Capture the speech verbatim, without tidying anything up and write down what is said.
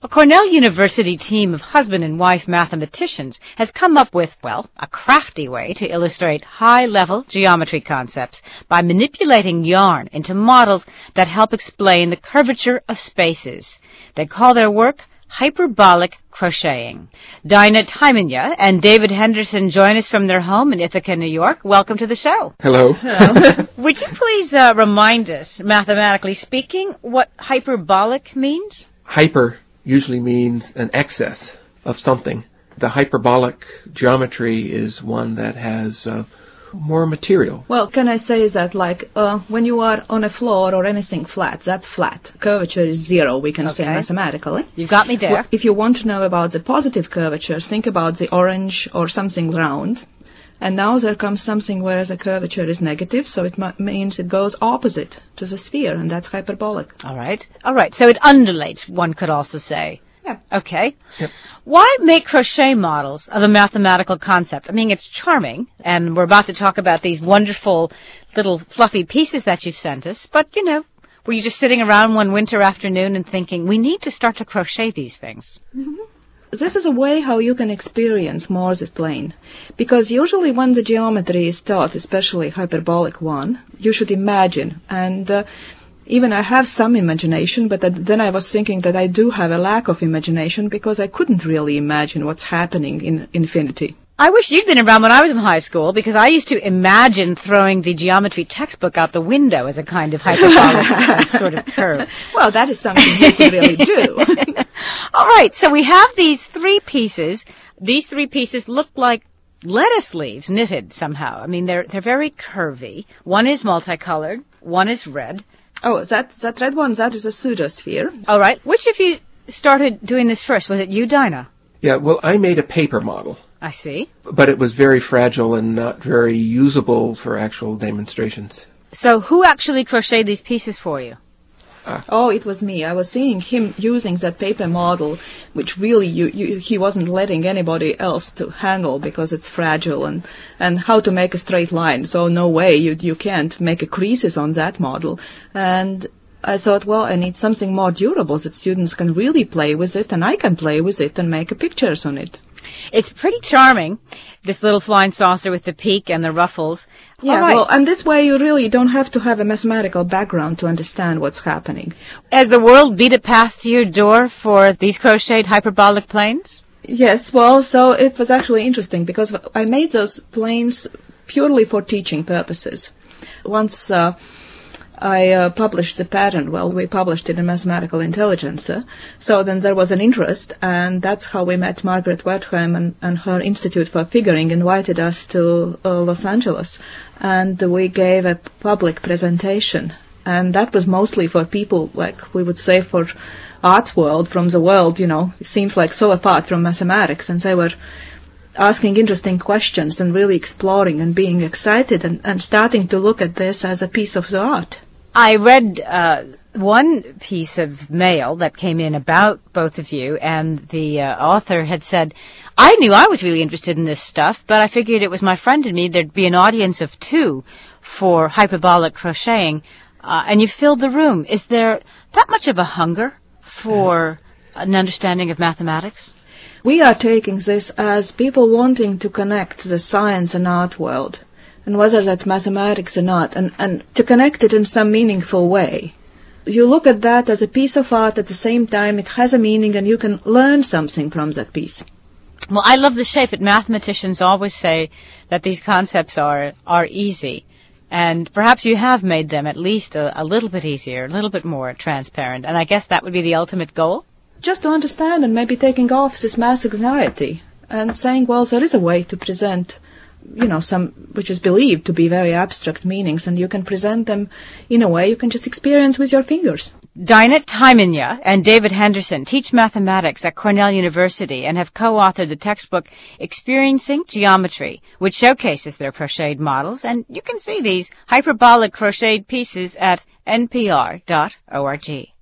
A Cornell University team of husband and wife mathematicians has come up with, well, a crafty way to illustrate high-level geometry concepts by manipulating yarn into models that help explain the curvature of spaces. They call their work hyperbolic crocheting. Dinah Timanya and David Henderson join us from their home in Ithaca, New York. Welcome to the show. Hello. Hello. Would you please uh, remind us, mathematically speaking, what hyperbolic means? Hyper usually means an excess of something. The hyperbolic geometry is one that has uh, more material. Well, can I say that, like, uh, when you are on a floor or anything flat, that's flat. Curvature is zero, we can okay. say mathematically. You've got me there. Well, if you want to know about the positive curvature, think about the orange or something round. And now there comes something where the curvature is negative, so it m- means it goes opposite to the sphere, and that's hyperbolic. All right. All right. So it undulates, one could also say. Yeah. Okay. Yep. Why make crochet models of a mathematical concept? I mean, it's charming, and we're about to talk about these wonderful little fluffy pieces that you've sent us, but, you know, were you just sitting around one winter afternoon and thinking, we need to start to crochet these things? Mm-hmm. This is a way how you can experience Morse's plane. Because usually when the geometry is taught, especially hyperbolic one, you should imagine. And uh, even I have some imagination, but then I was thinking that I do have a lack of imagination because I couldn't really imagine what's happening in infinity. I wish you'd been around when I was in high school, because I used to imagine throwing the geometry textbook out the window as a kind of hyperbolic sort of curve. Well, that is something you could really do. All right, so we have these three pieces. These three pieces look like lettuce leaves knitted somehow. I mean, they're they're very curvy. One is multicolored, one is red. Oh, that that red one, that is a pseudosphere. All right, which of you started doing this first? Was it you, Dinah? Yeah, well, I made a paper model. I see. But it was very fragile and not very usable for actual demonstrations. So who actually crocheted these pieces for you? Uh, oh, it was me. I was seeing him using that paper model, which really you, you, he wasn't letting anybody else to handle because it's fragile, and, and how to make a straight line. So no way, you, you can't make a creases on that model. And I thought, well, I need something more durable that students can really play with it, and I can play with it and make pictures on it. It's pretty charming, this little flying saucer with the peak and the ruffles. Yeah, right. Well, and this way you really don't have to have a mathematical background to understand what's happening. Has the world beat a path to your door for these crocheted hyperbolic planes? Yes, well, so it was actually interesting because I made those planes purely for teaching purposes. Once uh, I uh, published the pattern, well, we published it in Mathematical Intelligencer, so then there was an interest, and that's how we met Margaret Wertheim, and, and her Institute for Figuring invited us to uh, Los Angeles, and we gave a public presentation, and that was mostly for people, like we would say for arts world, from the world, you know, it seems like so apart from mathematics, and they were asking interesting questions and really exploring and being excited and, and starting to look at this as a piece of the art. I read uh, one piece of mail that came in about both of you, and the uh, author had said, I knew I was really interested in this stuff, but I figured it was my friend and me, there'd be an audience of two for hyperbolic crocheting, uh, and you filled the room. Is there that much of a hunger for an understanding of mathematics? We are taking this as people wanting to connect the science and art world, and whether that's mathematics or not, and, and to connect it in some meaningful way. You look at that as a piece of art, at the same time it has a meaning and you can learn something from that piece. Well, I love the shape, but mathematicians always say that these concepts are, are easy, and perhaps you have made them at least a, a little bit easier, a little bit more transparent, and I guess that would be the ultimate goal? Just to understand and maybe taking off this mass anxiety and saying, well, there is a way to present, you know, some which is believed to be very abstract meanings, and you can present them in a way you can just experience with your fingers. Dinah Timanya and David Henderson teach mathematics at Cornell University and have co-authored the textbook Experiencing Geometry, which showcases their crocheted models, and you can see these hyperbolic crocheted pieces at N P R dot org.